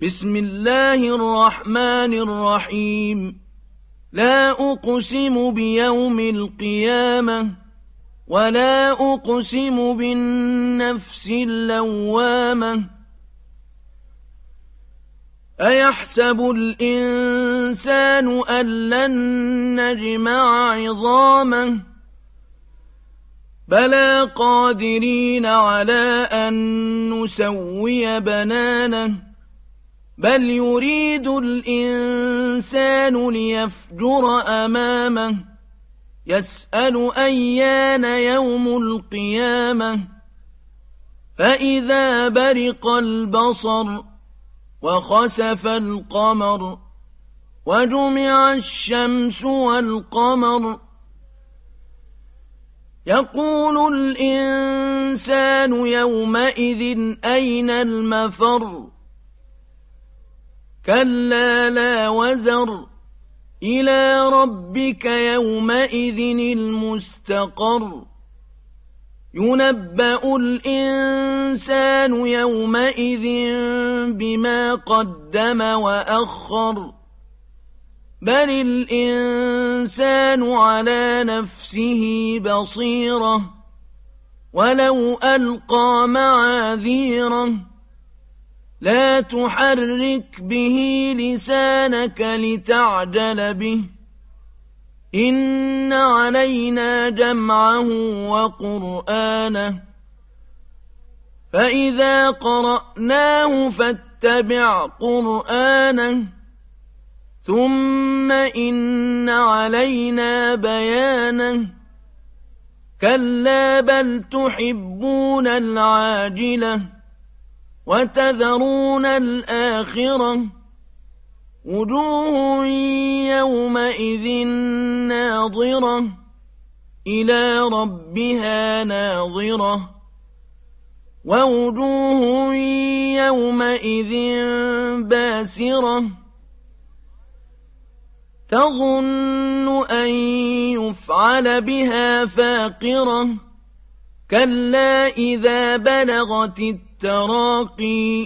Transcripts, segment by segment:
بسم الله الرحمن الرحيم لا أقسم بيوم القيامة ولا أقسم بالنفس اللوامة أيحسب الإنسان أن لن نجمع عظامه بلى قادرين على أن نسوي بنانه بل يريد الإنسان ليفجر أمامه يسأل أيان يوم القيامة فإذا برق البصر وخسف القمر وجمع الشمس والقمر يقول الإنسان يومئذ أين المفر كلا لا وزر إلى ربك يومئذ المستقر ينبأ الإنسان يومئذ بما قدم وأخر بل الإنسان على نفسه بصيرة ولو ألقى معاذيره لا تحرك به لسانك لتعجل به إن علينا جمعه وقرآنه فإذا قرأناه فاتبع قرآنه ثم إن علينا بيانه كلا بل تحبون العاجلة وتذرون الآخرة وجوه يومئذ ناظرة إلى ربها ناظرة ووجوه يومئذ باسرة تظن أن يفعل بها فاقرة كلا إذا بلغت التراقي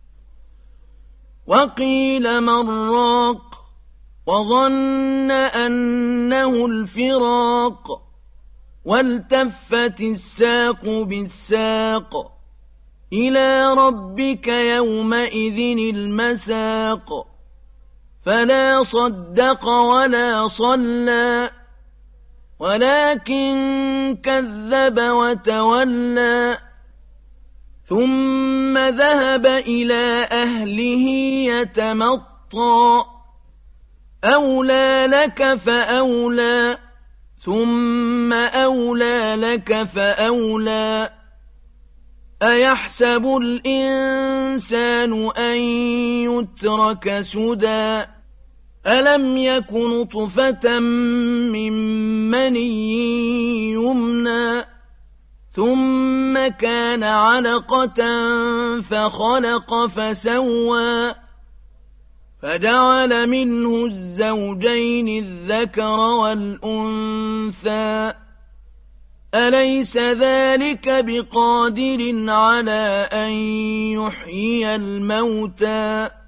وقيل من راق وظن أنه الفراق والتفت الساق بالساق إلى ربك يومئذ المساق فلا صدق ولا صلى ولكن كذب وتولى ثم ذهب إلى أهله يتمطى أولى لك فأولى ثم أولى لك فأولى أيحسب الإنسان أن يترك سدى ألم يك نطفة من مني يمنى ثم كان علقة فخلق فسوى فجعل منه الزوجين الذكر والأنثى أليس ذلك بقادر على أن يحيي الموتى